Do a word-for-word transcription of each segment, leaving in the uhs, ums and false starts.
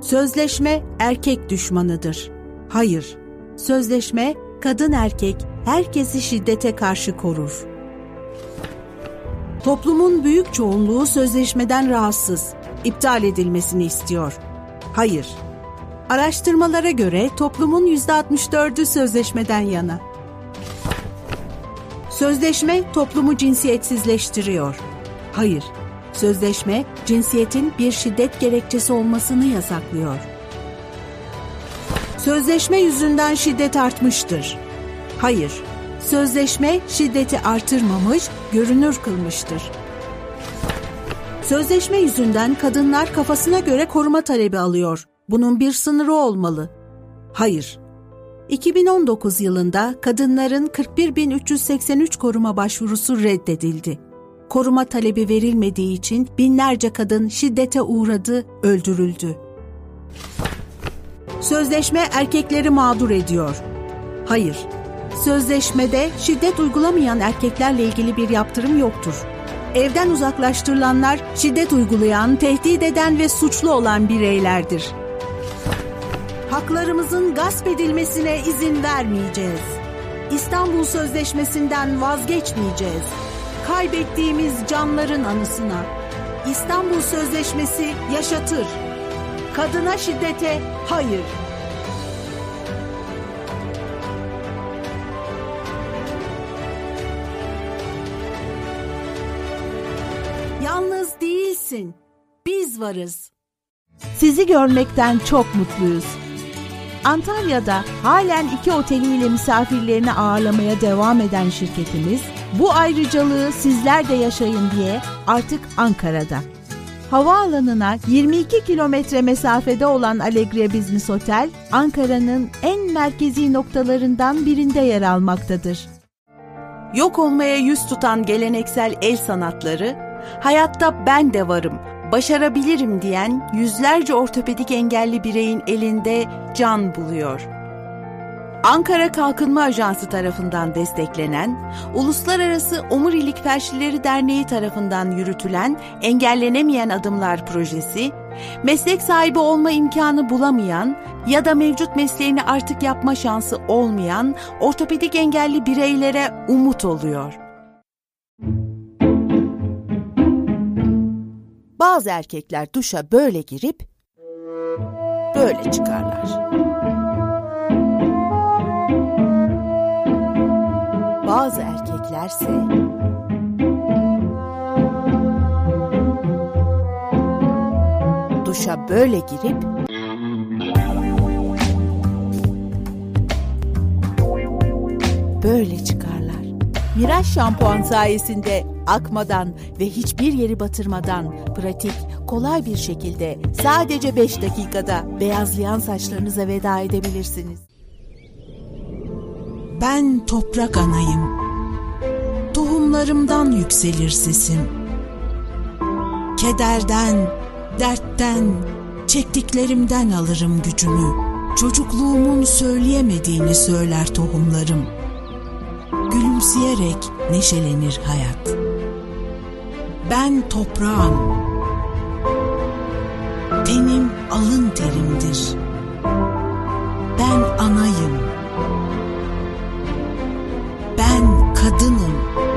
Sözleşme erkek düşmanıdır. Hayır. Sözleşme kadın erkek herkesi şiddete karşı korur. Toplumun büyük çoğunluğu sözleşmeden rahatsız, iptal edilmesini istiyor. Hayır. Araştırmalara göre toplumun yüzde altmış dördü sözleşmeden yana. Sözleşme toplumu cinsiyetsizleştiriyor. Hayır. Sözleşme cinsiyetin bir şiddet gerekçesi olmasını yasaklıyor. Sözleşme yüzünden şiddet artmıştır. Hayır. Sözleşme şiddeti artırmamış, görünür kılmıştır. Sözleşme yüzünden kadınlar kafasına göre koruma talebi alıyor. Bunun bir sınırı olmalı. Hayır. iki bin on dokuz yılında kadınların kırk bir bin üç yüz seksen üç koruma başvurusu reddedildi. Koruma talebi verilmediği için binlerce kadın şiddete uğradı, öldürüldü. Sözleşme erkekleri mağdur ediyor. Hayır. Sözleşmede şiddet uygulamayan erkeklerle ilgili bir yaptırım yoktur. Evden uzaklaştırılanlar şiddet uygulayan, tehdit eden ve suçlu olan bireylerdir. Haklarımızın gasp edilmesine izin vermeyeceğiz. İstanbul Sözleşmesi'nden vazgeçmeyeceğiz. Kaybettiğimiz canların anısına. İstanbul Sözleşmesi yaşatır. Kadına şiddete hayır. Yalnız değilsin. Biz varız. Sizi görmekten çok mutluyuz. Antalya'da halen iki oteliyle misafirlerini ağırlamaya devam eden şirketimiz, bu ayrıcalığı sizler de yaşayın diye artık Ankara'da. Havaalanına yirmi iki kilometre mesafede olan Allegria Business Hotel, Ankara'nın en merkezi noktalarından birinde yer almaktadır. Yok olmaya yüz tutan geleneksel el sanatları, hayatta ben de varım, başarabilirim diyen yüzlerce ortopedik engelli bireyin elinde can buluyor. Ankara Kalkınma Ajansı tarafından desteklenen, Uluslararası Omurilik Felçlileri Derneği tarafından yürütülen Engellenemeyen Adımlar projesi, meslek sahibi olma imkanı bulamayan ya da mevcut mesleğini artık yapma şansı olmayan ortopedik engelli bireylere umut oluyor. Bazı erkekler duşa böyle girip böyle çıkarlar. Bazı erkeklerse duşa böyle girip böyle çıkarlar. Miraj şampuan sayesinde akmadan ve hiçbir yeri batırmadan pratik, kolay bir şekilde sadece beş dakikada beyazlayan saçlarınıza veda edebilirsiniz. Ben toprak anayım. Tohumlarımdan yükselir sesim. Kederden, dertten, çektiklerimden alırım gücümü. Çocukluğumun söyleyemediğini söyler tohumlarım. Gülümseyerek neşelenir hayat. Ben toprağım. Tenim alın terimdir. Ben anayım. Ben kadınım.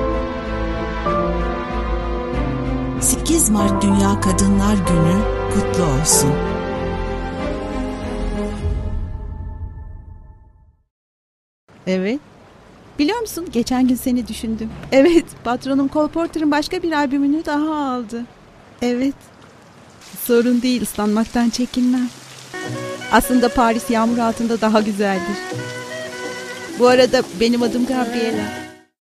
sekiz Mart Dünya Kadınlar Günü kutlu olsun. Evet. Biliyor musun? Geçen gün seni düşündüm. Evet, patronum Cole Porter'ın başka bir albümünü daha aldı. Evet. Sorun değil, ıslanmaktan çekinmem. Aslında Paris yağmur altında daha güzeldir. Bu arada benim adım Gabriela.